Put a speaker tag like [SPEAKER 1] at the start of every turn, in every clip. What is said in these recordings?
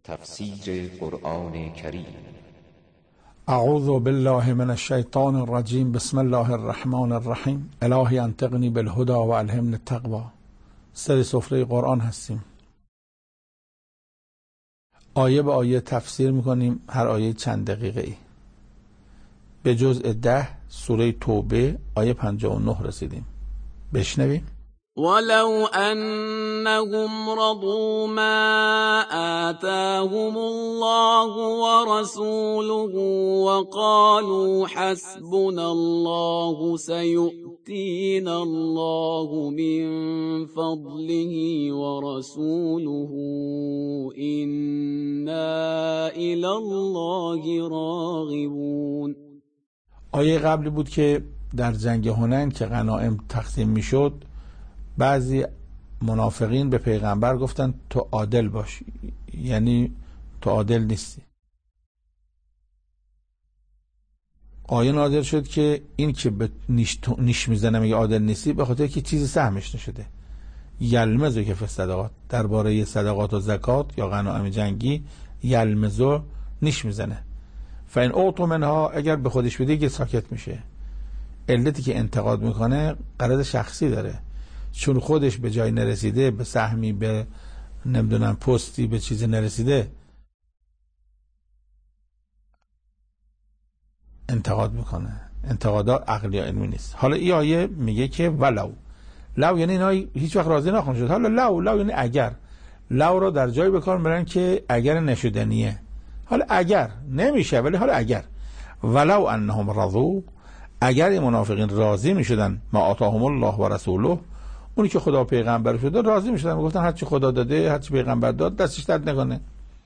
[SPEAKER 1] تفسیر قرآن کریم.
[SPEAKER 2] اعوذ بالله من الشیطان الرجیم. بسم الله الرحمن الرحیم. الهی انطقنی بالهدى و الهمنی التقوی. سر سفره قرآن هستیم. آیه به آیه تفسیر میکنیم، هر آیه چند دقیقه ای. به جزء 10 سوره توبه آیه 59 رسیدیم. بشنویم.
[SPEAKER 3] ولو أنهم رضوا ما آتاهم الله ورسوله وقالوا حسبنا الله سيؤتينا الله من فضله ورسوله إنا إلى الله راغبون.
[SPEAKER 2] آیه قبلی بود که در جنگ هنین که غنایم تقسیم میشد، بعضی منافقین به پیغمبر گفتن تو عادل باش، یعنی تو عادل نیستی. آیه نازل شد که این که به نیش میزنه میگه عادل نیستی، به خاطر که چیزی سهمش نشده. یلمزو که فی صدقات، درباره صدقات و زکات یا غنایم جنگی یلمزو نیش میزنه. فاین اوتو منها، اگر به خودش بده که ساکت میشه. علتی که انتقاد میکنه غرض شخصی داره، چون خودش به جای نرسیده، به سهمی، به نمیدونم پستی، به چیزی نرسیده، انتقاد میکنه. انتقادات عقلی یا علمی نیست. حالا این آیه میگه که ولو، لو یعنی اینا هیچ وقت راضی نخواهند شد. حالا لو یعنی اگر. لو رو در جای بکار میبرن که اگر نشدنیه. حالا اگر نمیشه، ولی حالا اگر ولو انهم رضوا، اگر این منافقین راضی میشدن ما آتاهم الله و رسوله، اونی که خدا پیغمبر شده، راضی میشدن، میگفتن هرچی خدا داده، هرچی پیغمبر داد، دستش درد نکنه.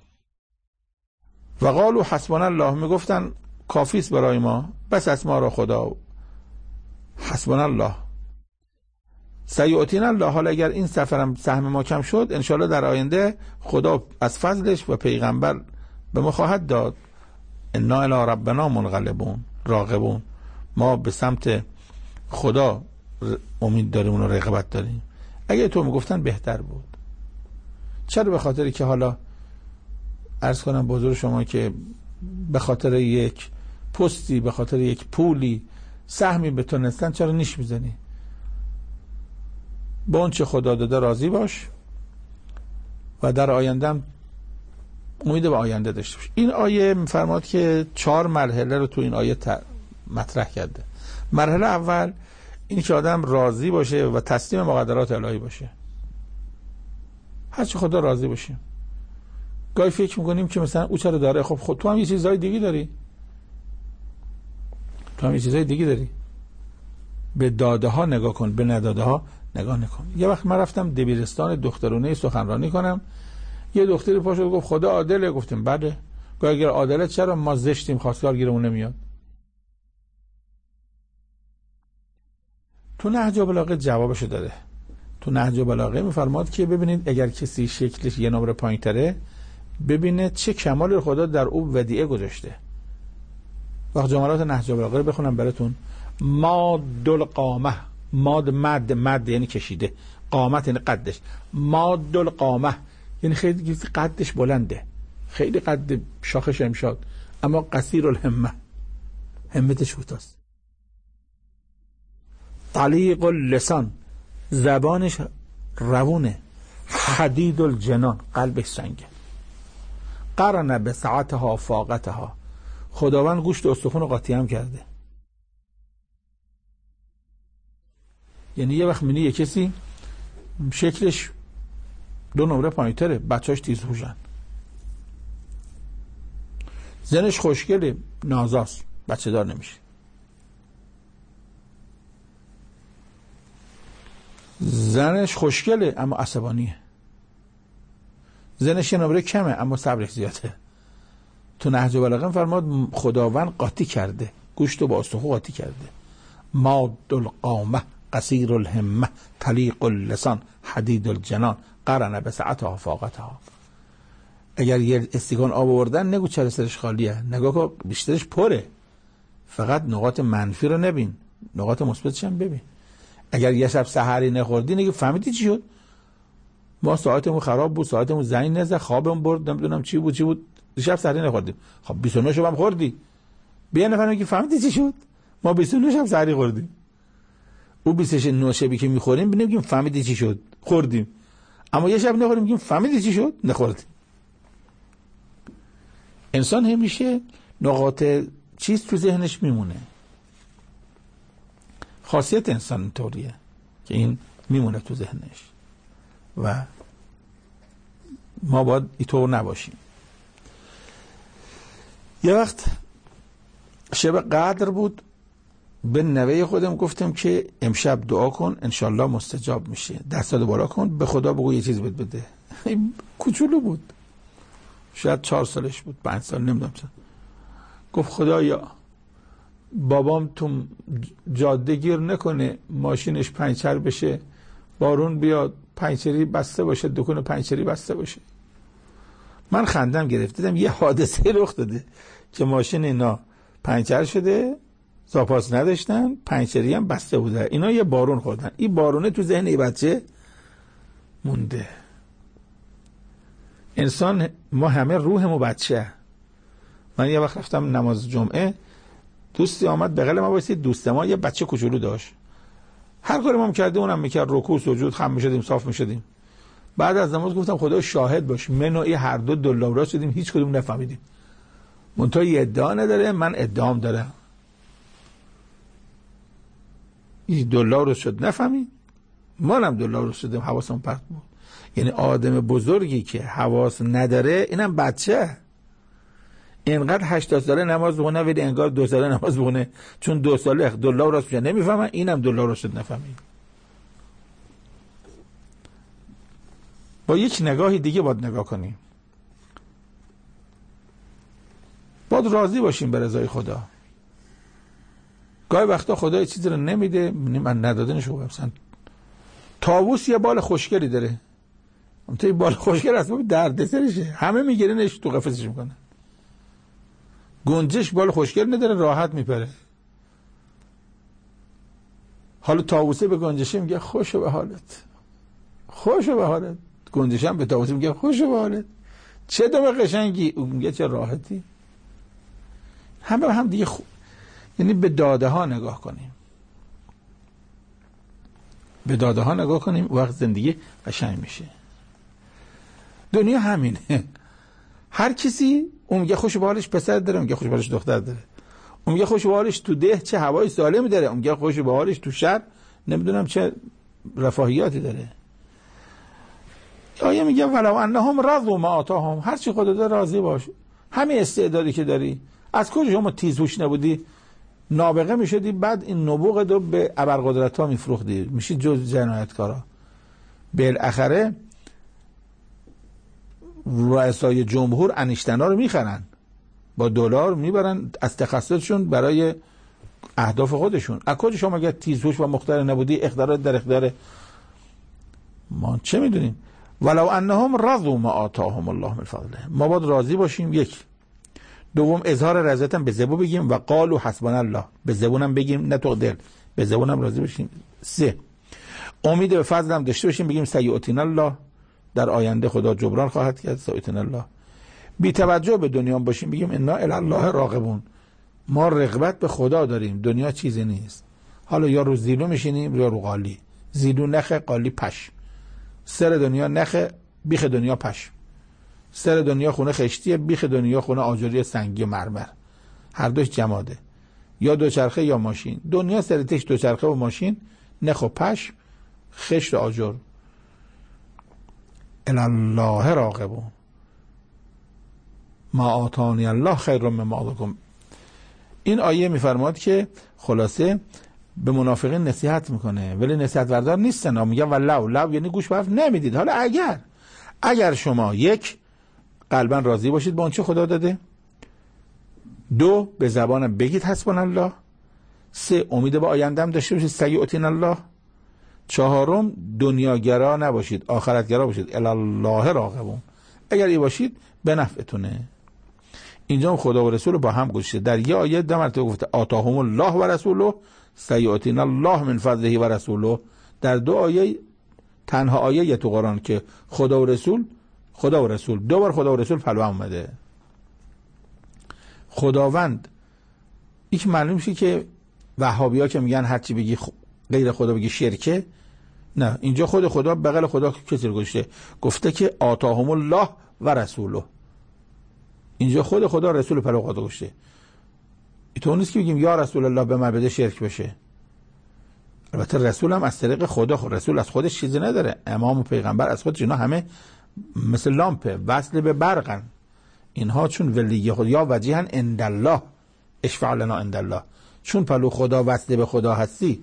[SPEAKER 2] و قالوا حسبنا الله، میگفتن کافی است برای ما، بس از ما را خدا. حسبنا الله سیؤتینا الله، حالا اگر این سفرم سهم ما کم شد، انشالله در آینده خدا از فضلش و پیغمبر به ما خواهد داد. انا الی ربنا منقلبون راغبون، ما به سمت خدا امید داریم و رغبت داریم. اگه تو میگفتن بهتر بود. چرا؟ به خاطری که حالا عرض کنم بزرگ شما که به خاطر یک پستی، به خاطر یک پولی، سهمی به تو نستن، چرا نیش میزنی؟ با اون چه خدا داده راضی باش و در آینده هم امید به آینده داشته باش. این آیه میفرماد که 4 مرحله رو تو این آیه مطرح کرده. مرحله اول این که آدم راضی باشه و تسلیم مقدرات الهی باشه، هرچی خدا راضی باشه. گاهی فکر میکنیم که مثلا او چرا داره، خب تو هم یه چیزهای دیگه داری، به داده ها نگاه کن، به نداده ها نگاه نکن. یه وقت من رفتم دبیرستان دخترونه سخنرانی کنم، یه دختری پاشو گفت خدا عادله. گفتم بله. گاهی اگر عادله چرا ما زشتیم، خواستگار گیرمون نمیاد؟ تو نهج البلاغه جوابشو داده. تو نهج البلاغه میفرماد که ببینید اگر کسی شکلش یه نمره پایین‌تره، ببینه چه کمالی خدا در او ودیعه گذاشته. وقت جملات نهج البلاغه رو بخونم براتون. ماد القامه، مد یعنی کشیده، قامت یعنی قدش. ماد القامه یعنی خیلی قدش بلنده، خیلی قد شاخش امشاد، اما قصیر الهمه، همتش کوتاست. طلیق اللسان، زبانش روونه. حدید الجنان، قلبش سنگه. قرن بسعتها فاقتها، خداوند گوشت و استخون رو قاطی هم کرده. یعنی یه وقت می‌بینی یه کسی شکلش 2 نمره پایین‌تره، بچه‌اش تیزهوشن، زنش خوشگله، نازاست، بچه دار نمیشه. زنش خوشگله اما عصبانیه. زنش یه نمره کمه اما صبرش زیاده. تو نهج البلاغه فرماد خداوند قاطی کرده، گوشت رو با استخوان قاطی کرده. ماد القامه قصیر الهمه طلیق اللسان حدید الجنان قرن بسعتها فاقتها. اگر یه استکان آب آوردن، نگو چرا سرش خالیه، نگاه که بیشترش پره. فقط نقاط منفی رو نبین، نقاط مثبتش هم ببین. اگر یه شب سحری نخوردی، نگو فهمیدی چی شد؟ ما ساعتمون خراب بود، ساعتمون زنگ نزد، خوابم برد، نمیدونم چی بود شب سحری نخوردیم. خب 29 شب هم خوردی. بیا نفر میگه فهمیدی چی شد؟ ما 29 شب سحری خوردیم. او 29 شبی که میخوریم ببینیم فهمیدی چی شد؟ خوردیم. اما یه شب نخوریم میگیم فهمیدی چی شد؟ نخوردیم. انسان همیشه نقاط چیز تو ذهنش میمونه. خاصیت انسان اینطوریه که این میمونه تو ذهنش و ما باید اینطور نباشیم. یه وقت شب قدر بود، به نوه خودم گفتم که امشب دعا کن انشالله مستجاب میشه، دستات بالا کن، به خدا بگو یه چیز بده. کوچولو بود، شاید 4 سالش بود، 5 سال نمیدونم. گفت خدایا بابام تو جاده گیر نکنه، ماشینش پنچر بشه، بارون بیاد پنچری بسته باشه، دکون پنچری بسته باشه. من خندم گرفت، دیدم یه حادثه رخ داده که ماشین اینا پنچر شده، زاپاس نداشتن، پنچری هم بسته بوده، اینا یه بارون خوردن. این بارونه تو ذهن این بچه مونده. انسان ما همه روحمو بچه. من یه وقت رفتم نماز جمعه، دوستی آمد بغل ما وایسید، دوست ما یه بچه کوچولو داشت، هر کاری ما می‌کردیم اونم می‌کرد، رکوع سجود خم می‌شدیم، صاف می‌شدیم. بعد از نماز گفتم خدا شاهد باش، من و این هر دو دلار شدیم، هیچ کدوم نفهمیدیم. منتها یه ادعا نداره، من ادعام دارم. این دلار شد نفهمید، منم دلار شدم، حواسم پرت بود. یعنی آدم بزرگی که حواس نداره اینم بچه. اینقدر 80 ساله نماز بخونه ولی انگار 2 ساله نماز بخونه، چون 2 ساله دلار راست میشه نمیفهمن، اینم دلار شد نفهمید. با یک نگاهی دیگه باید نگاه کنیم. باید راضی باشیم به رضای خدا. گاهی وقتا خدا چیزی رو نمیده، من ندادنش خوبه. مثلا طاووس یه بال خوشگلی داره، اون بال خوشگل اصلا دردسرشه، همه میگیرنش تو قفسش میکنن. گنجش بال خوشگل نداره، راحت میپره. حالا طاووسه به گنجشه میگه خوشو به حالت، خوشو به حالت. گنجشه هم به طاووسه میگه خوشو به حالت، چه دم قشنگی. اون میگه چه راحتی. همه هم دیگه یعنی به داده ها نگاه کنیم، به داده ها نگاه کنیم، وقت زندگی قشنگ میشه. دنیا همینه، هر کسی اون میگه خوش به حالش پسر داره، اون میگه خوش به حالش دختر داره، اون میگه خوش به حالش تو ده چه هوای سالمی داره، اون میگه خوش به حالش تو شهر نمیدونم چه رفاهیاتی داره. آیه میگه ولو انهم رضوا ما آتاهم، هر چی خدا داره راضی باش. همین استعدادی که داری، از کجا شما تیزهوش نبودی نابغه میشدی، بعد این نبوغ دو به ابرقدرت ها میفروختی، میشی جز جنایتکارا. بالاخره رؤسای جمهور انیشتنا رو میخرن، با دلار میبرن از تخصصشون برای اهداف خودشون. از کجا شما اگر تیزهوش و مختار نبودی اختیارات در اختیار ما چه میدونیم. ولو انهم رضوا ما آتاهم الله من فضله، ما باید راضی باشیم. یک. دوم اظهار رضایتم به زبون بگیم و قالوا حسبنا الله، به زبونم بگیم نه تو دل، به زبونم راضی باشیم. 3. امید به فضلم داشته باشیم، بگیم سیؤتینا الله، در آینده خدا جبران خواهد کرد. سیؤتینا الله. بی توجه به دنیا باشیم، بگیم انا الی الله راغبون، ما رغبت به خدا داریم، دنیا چیزی نیست. حالا یا رو زیلو میشینیم یا رو قالی. زیلو نخه، قالی پش. سر دنیا نخه، بیخ دنیا پش. سر دنیا خونه خشتیه، بیخ دنیا خونه آجری سنگی و مرمر، هر دوش جماده، یا دوچرخه یا ماشین. دنیا سرتش دوچرخه و ماشین، نخ و پش، خشت و آجر. الی الله راغبون ما آتانی الله خیر مما آتاکم. این آیه میفرماد که خلاصه به منافقین نصیحت میکنه، ولی نصیحت بردار نیستن. میگه ولو، لو یعنی گوش به حرف نمیدید. حالا اگر شما 1 قلبا راضی باشید با آنچه خدا داده، 2 به زبانم بگید حسبنا الله، 3 امید به آیندهم داشته باشید سیؤتینا الله، 4 دنیاگرا نباشید، آخرتگرا باشید. الی الله راغبون، اگر ای باشید به نفعتونه. اینجا هم خدا و رسول با هم گذاشته. در یه آیه 2 مرتبه گفته آتاهم الله و رسوله سیؤتینا الله من فضله و رسوله. در 2 آیه تنها آیه تو قرآن که خدا و رسول دو بار خدا و رسول پلو هم اومده. خداوند یک معلوم میشه که وهابی‌ها که میگن هرچی بگی غیر خدا بگی شرکه، نه، اینجا خود خدا بغل خدا کسی رو گفته که آتاهم الله و رسوله. اینجا خود خدا رسول پلو خدا گشته. اینطور نیست که بگیم یا رسول الله به من بده شرک بشه. البته رسول هم از طریق خدا، رسول از خودش چیزی نداره. امام و پیغمبر از خودش، اینا همه مثل لامپه وصل به برقن. اینها چون ولی خدا یا وجیهن عند الله اشفع لنا عند الله، چون پلو خدا وصل به خدا هستی.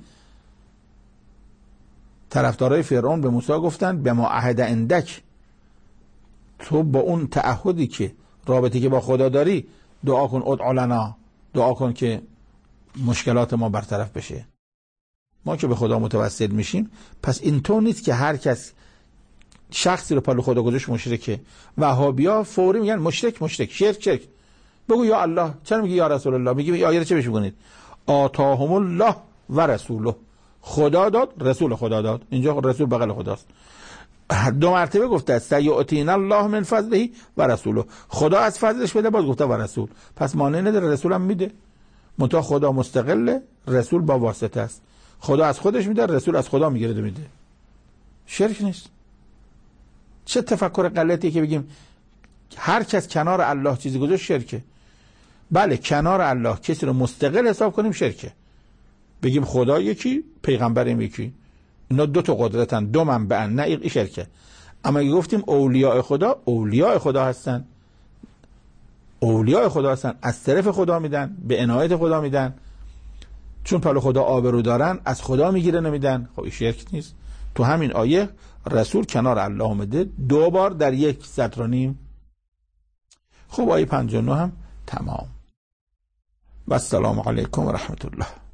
[SPEAKER 2] طرفدارای فرعون به موسی گفتن به ما عهد عندک، تو با اون تعهدی که رابطی که با خدا داری دعا کن، ادع لنا، دعا کن که مشکلات ما برطرف بشه. ما که به خدا متوسل میشیم، پس اینطور نیست که هر کس شخصی رو پلو خدا گذاشت مشرکه. وهابیا فوری میگن مشرک، شرک. بگو یا الله، چرا میگی یا رسول الله؟ میگی آیه رو چه بهش بگونید؟ آتاهم الله و رسوله، خدا داد، رسول خدا داد. اینجا رسول بغل خداست. 2 مرتبه گفته سیؤتینا الله من فضله و رسوله، خدا از فضلش بده، باز گفته و رسول. پس مانع نداره، رسول هم میده، منتها خدا مستقله، رسول با واسطه است. خدا از خودش میده، رسول از خدا میگیره میده. شرک نیست. چه تفکر غلطیه که بگیم هر کس کنار الله چیزی گذاشت شرکه. بله، کنار الله کسی رو مستقل حساب کنیم شرکه. بگیم خدا یکی، پیغمبرم یکی، اینا 2 تا قدرتن، 2 منبعن، نه این شرکه. اما اگه گفتیم اولیاء خدا هستن، از طرف خدا میدن، به عنایت خدا میدن، چون پلو خدا آبرو دارن از خدا میگیره نمیدن، خب این شرک نیست. تو همین آیه رسول کنار الله اومده 2 بار در 1 سطر و نیم. خب آیه 59 هم تمام. و السلام علیکم و رحمت الله.